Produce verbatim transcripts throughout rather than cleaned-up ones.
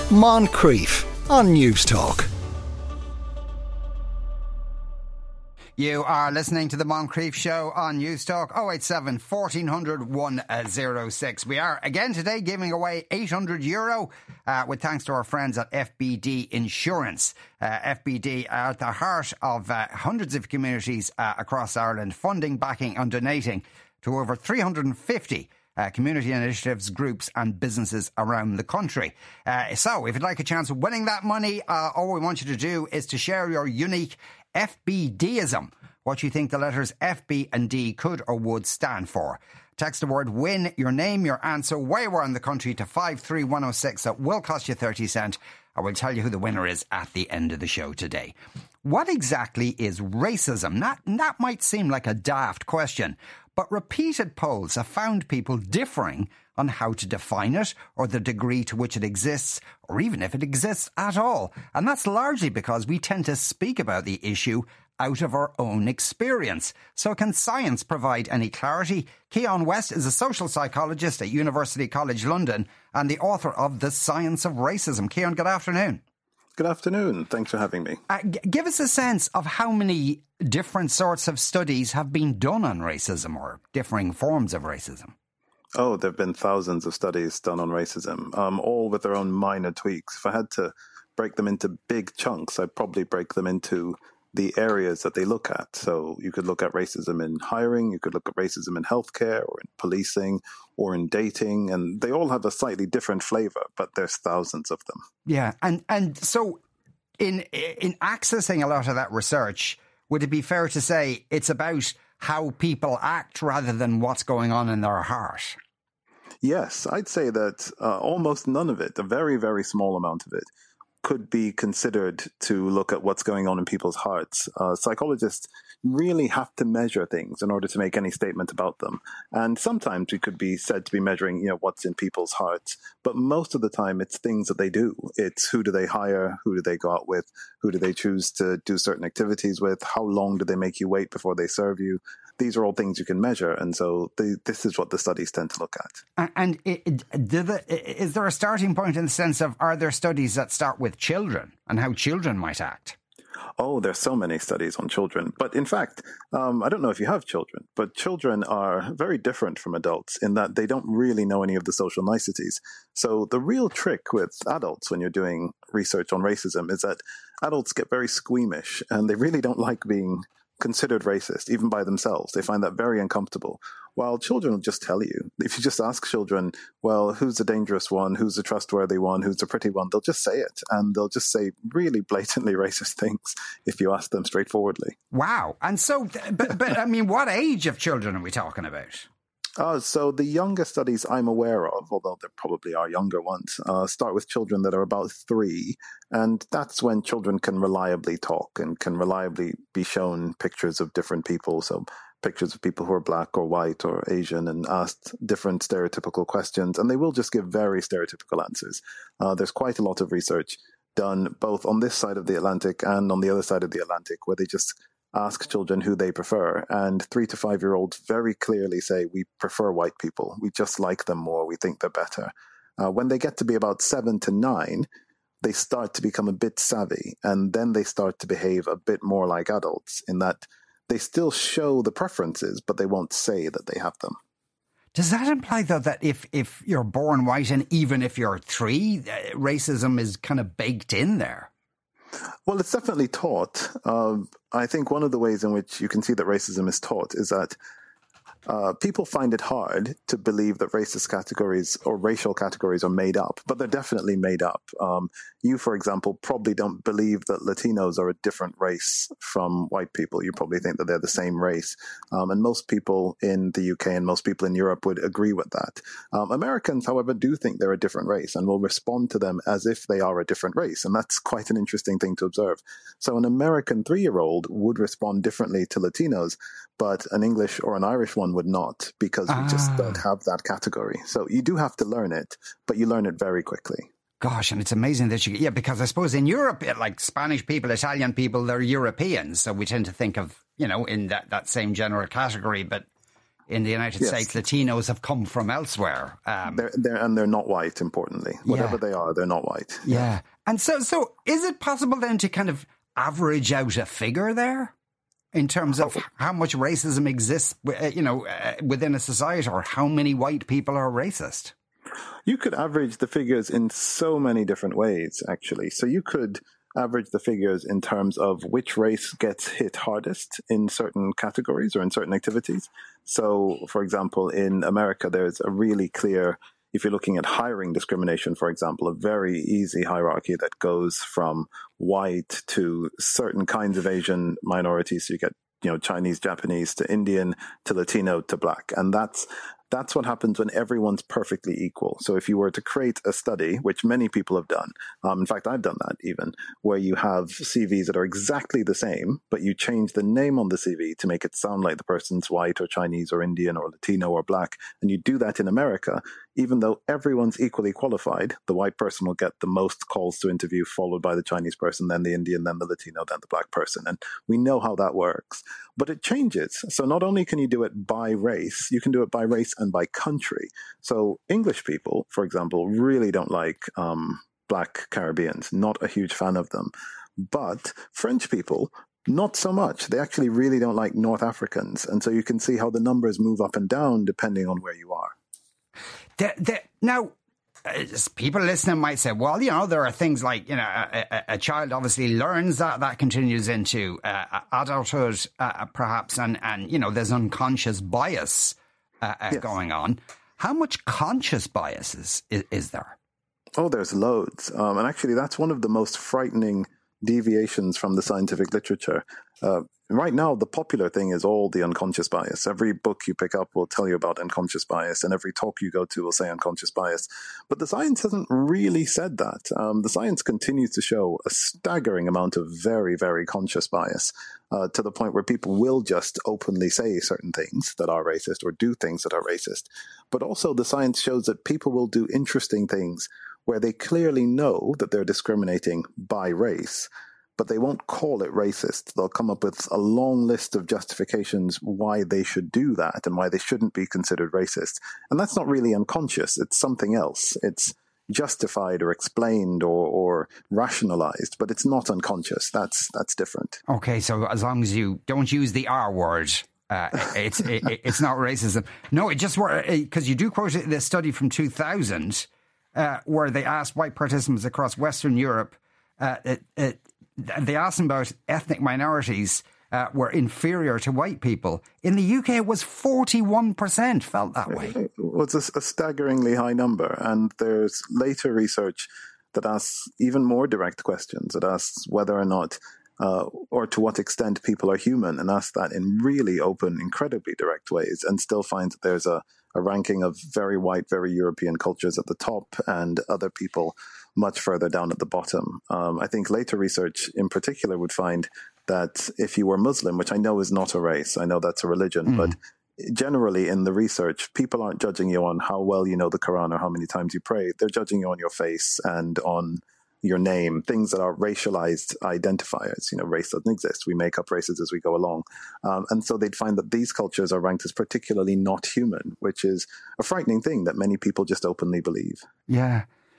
Moncrief on News Talk. You are listening to the Moncrief Show on News Talk. oh eight seven, fourteen hundred, one oh six. We are again today giving away eight hundred euro uh, with thanks to our friends at F B D Insurance. Uh, F B D are at the heart of uh, hundreds of communities uh, across Ireland, funding, backing and donating to over three hundred fifty Uh, community initiatives, groups and businesses around the country. Uh, so if you'd like a chance of winning that money, uh, all we want you to do is to share your unique F B D-ism, what you think the letters F, B and D could or would stand for. Text the word WIN, your name, your answer, where you are in the country to five three one oh six. It will cost you thirty cents. I will tell you who the winner is at the end of the show today. What exactly is racism? That, that might seem like a daft question, but repeated polls have found people differing on how to define it or the degree to which it exists, or even if it exists at all. And that's largely because we tend to speak about the issue out of our own experience. So can science provide any clarity? Keon West is a social psychologist at University College London and the author of The Science of Racism. Keon, good afternoon. Good afternoon. Thanks for having me. Uh, g- give us a sense of how many different sorts of studies have been done on racism or differing forms of racism. Oh, there have been thousands of studies done on racism, um, all with their own minor tweaks. If I had to break them into big chunks, I'd probably break them into the areas that they look at. So you could look at racism in hiring, you could look at racism in healthcare or in policing or in dating, and they all have a slightly different flavor, but there's thousands of them. Yeah, and and so in in accessing a lot of that research, would it be fair to say it's about how people act rather than what's going on in their heart? Yes, I'd say that uh, almost none of it, a very, very small amount of it, could be considered to look at what's going on in people's hearts. Uh, psychologists really have to measure things in order to make any statement about them. And sometimes we could be said to be measuring, you know, what's in people's hearts. But most of the time, it's things that they do. It's who do they hire? Who do they go out with? Who do they choose to do certain activities with? How long do they make you wait before they serve you? These are all things you can measure. And so the, this is what the studies tend to look at. And it, did the, is there a starting point in the sense of, are there studies that start with children and how children might act? Oh, there's so many studies on children. But in fact, um, I don't know if you have children, but children are very different from adults in that they don't really know any of the social niceties. So the real trick with adults when you're doing research on racism is that adults get very squeamish and they really don't like being considered racist, even by themselves. They find that very uncomfortable. While children will just tell you. If you just ask children, well, who's the dangerous one? Who's the trustworthy one? Who's the pretty one? They'll just say it. And they'll just say really blatantly racist things if you ask them straightforwardly. Wow. And so, but, but I mean, what age of children are we talking about? Uh, so the younger studies I'm aware of, although there probably are younger ones, uh, start with children that are about three. And that's when children can reliably talk and can reliably be shown pictures of different people. So pictures of people who are black or white or Asian and asked different stereotypical questions. And they will just give very stereotypical answers. Uh, there's quite a lot of research done both on this side of the Atlantic and on the other side of the Atlantic where they just ask children who they prefer. And three to five year olds very clearly say, we prefer white people. We just like them more. We think they're better. Uh, when they get to be about seven to nine, they start to become a bit savvy. And then they start to behave a bit more like adults in that they still show the preferences, but they won't say that they have them. Does that imply, though, that if, if you're born white and even if you're three, racism is kind of baked in there? Well, it's definitely taught. Uh, I think one of the ways in which you can see that racism is taught is that uh, people find it hard to believe that racist categories or racial categories are made up, but they're definitely made up. Um, you, for example, probably don't believe that Latinos are a different race from white people. You probably think that they're the same race. Um, and most people in the U K and most people in Europe would agree with that. Um, Americans, however, do think they're a different race and will respond to them as if they are a different race. And that's quite an interesting thing to observe. So an American three-year-old would respond differently to Latinos, but an English or an Irish one would not, because we ah. just don't have that category. So you do have to learn it, but you learn it very quickly. Gosh, and it's amazing that you, yeah, because I suppose in Europe, like Spanish people, Italian people, they're Europeans. So we tend to think of, you know, in that, that same general category. But in the United yes. States, Latinos have come from elsewhere. Um, they're, they're, and they're not white, importantly. Whatever yeah. they are, they're not white. Yeah. yeah. And so, so is it possible then to kind of average out a figure there in terms of how much racism exists, you know, uh, within a society, or how many white people are racist? You could average the figures in so many different ways, actually. So you could average the figures in terms of which race gets hit hardest in certain categories or in certain activities. So, for example, in America, there's a really clear, if you're looking at hiring discrimination, for example, a very easy hierarchy that goes from white to certain kinds of Asian minorities. So you get, you know, Chinese, Japanese to Indian to Latino to black. And that's That's what happens when everyone's perfectly equal. So if you were to create a study, which many people have done, um, in fact, I've done that even, where you have C Vs that are exactly the same, but you change the name on the C V to make it sound like the person's white or Chinese or Indian or Latino or black, and you do that in America, even though everyone's equally qualified, the white person will get the most calls to interview, followed by the Chinese person, then the Indian, then the Latino, then the black person. And we know how that works. But it changes. So not only can you do it by race, you can do it by race and by country. So English people, for example, really don't like um, black Caribbeans, not a huge fan of them. But French people, not so much. They actually really don't like North Africans. And so you can see how the numbers move up and down depending on where you are. The, the, now, uh, people listening might say, well, you know, there are things like, you know, a, a, a child obviously learns that, that continues into uh, adulthood, uh, perhaps, and, and, you know, there's unconscious bias uh, uh, yes. going on. How much conscious bias is, is there? Oh, there's loads. Um, and actually, that's one of the most frightening deviations from the scientific literature. Uh, right now, the popular thing is all the unconscious bias. Every book you pick up will tell you about unconscious bias, and every talk you go to will say unconscious bias. But the science hasn't really said that. Um, the science continues to show a staggering amount of very, very conscious bias, uh, to the point where people will just openly say certain things that are racist or do things that are racist. But also the science shows that people will do interesting things where they clearly know that they're discriminating by race, but they won't call it racist. They'll come up with a long list of justifications why they should do that and why they shouldn't be considered racist. And that's not really unconscious. It's something else. It's justified or explained or, or rationalized, but it's not unconscious. That's that's different. Okay, so as long as you don't use the R word, uh, it's it, it's not racism. No, it just because you do quote this study from two thousand. Uh, where they asked white participants across Western Europe, uh, it, it, they asked them about ethnic minorities uh, were inferior to white people. In the U K, it was forty-one percent felt that way. Well, it's a, a staggeringly high number. And there's later research that asks even more direct questions. It asks whether or not uh, or to what extent people are human, and asks that in really open, incredibly direct ways, and still finds that there's a a ranking of very white, very European cultures at the top and other people much further down at the bottom. Um, I think later research in particular would find that if you were Muslim, which I know is not a race, I know that's a religion, mm. but generally in the research, people aren't judging you on how well you know the Quran or how many times you pray. They're judging you on your face and on your name, things that are racialized identifiers. You know, race doesn't exist. We make up races as we go along. Um, and so they'd find that these cultures are ranked as particularly not human, which is a frightening thing that many people just openly believe. Yeah.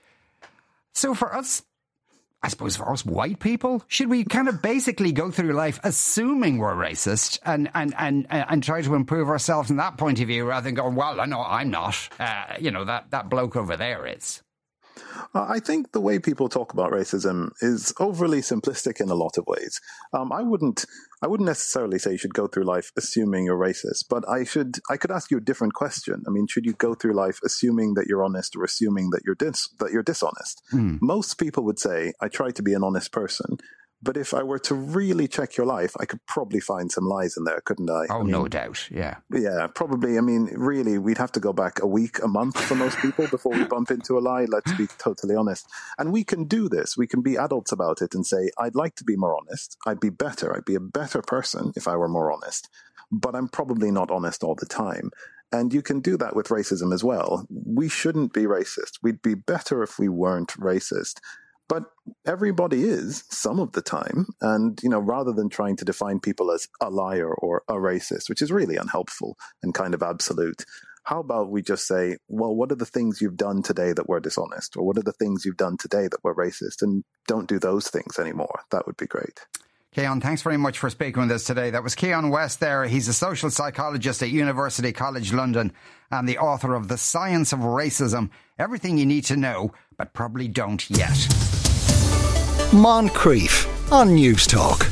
So for us, I suppose for us white people, should we kind of basically go through life assuming we're racist and, and, and, and try to improve ourselves from that point of view rather than going, well, I know I'm not. Uh, you know, that, that bloke over there is. Uh, I think the way people talk about racism is overly simplistic in a lot of ways. Um, I wouldn't, I wouldn't necessarily say you should go through life assuming you're racist, but I should, I could ask you a different question. I mean, should you go through life assuming that you're honest or assuming that you're dis, that you're dishonest? Mm. Most people would say, I try to be an honest person. But if I were to really check your life, I could probably find some lies in there, couldn't I? Oh, I mean, no doubt. Yeah. Yeah, probably. I mean, really, we'd have to go back a week, a month for most people before we bump into a lie. Let's be totally honest. And we can do this. We can be adults about it and say, I'd like to be more honest. I'd be better. I'd be a better person if I were more honest. But I'm probably not honest all the time. And you can do that with racism as well. We shouldn't be racist. We'd be better if we weren't racist. But everybody is some of the time. And, you know, rather than trying to define people as a liar or a racist, which is really unhelpful and kind of absolute, how about we just say, well, what are the things you've done today that were dishonest? Or what are the things you've done today that were racist? And don't do those things anymore. That would be great. Keon, thanks very much for speaking with us today. That was Keon West there. He's a social psychologist at University College London and the author of The Science of Racism. Everything you need to know, but probably don't yet. Moncrief on News Talk.